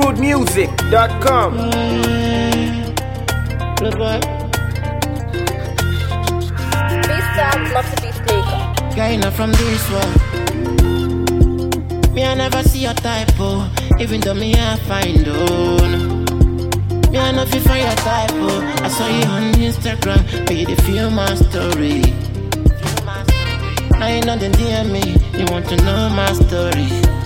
Crudemusic.com. Look what? Freestyle, not to be maker. Guy not from this world. Me I never see your type, oh. Even though me I find on. Me I not fit for your type, oh. I saw you on Instagram, but you dey feel my story. Now you know the DM me, you want to know my story.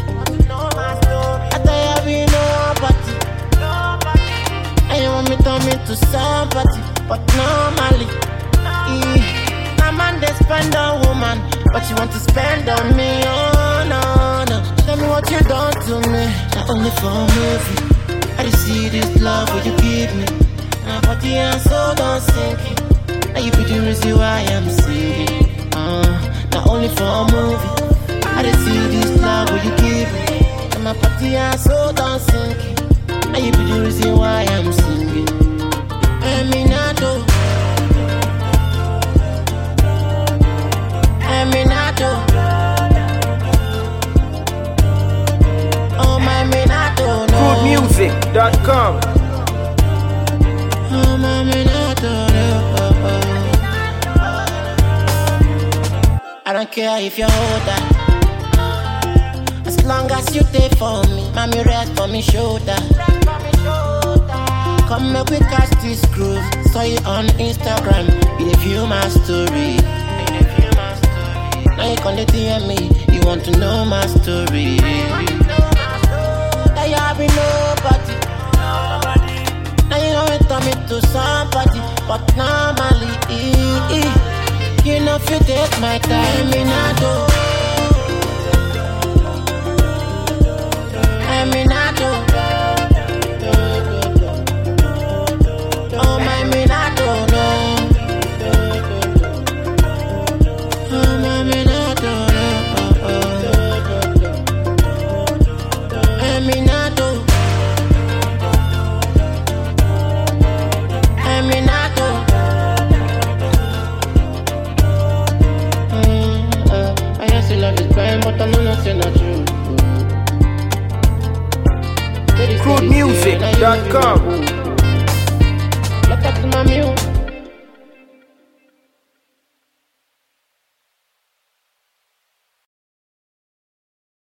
I tell you I be nobody. And you want me turn me to somebody, but normally, a man they spend on woman, but you want to spend on me. Oh no, no. Tell me what you done to me. Not only for a movie, I just see this love what you give me. My body and soul don't sink it. Now you be the reason why I'm singing. Not only for a movie, I just see this love what you give me. And my body and soul don't sink it. Now you be the reason why I'm singing. Eminado. Eminado. Oh my Minato, no. Crudemusic.com. Oh my Minato, no. I don't care if you're older, as long as you take for me. Mommy rest for me shoulder. Come make we catch this groove. Saw you on Instagram, you dey view my story. Now you come to DM me, you want to know my story. Now you have been nobody. Now you know it turn me to somebody, but normally, you know if you take my time, Minato. Minato. Oh my Minato, no. Oh my Minato, no. Minato. Minato. I used to love this band, but I know nothing not true. Crudemusic.com. Look up to my mule.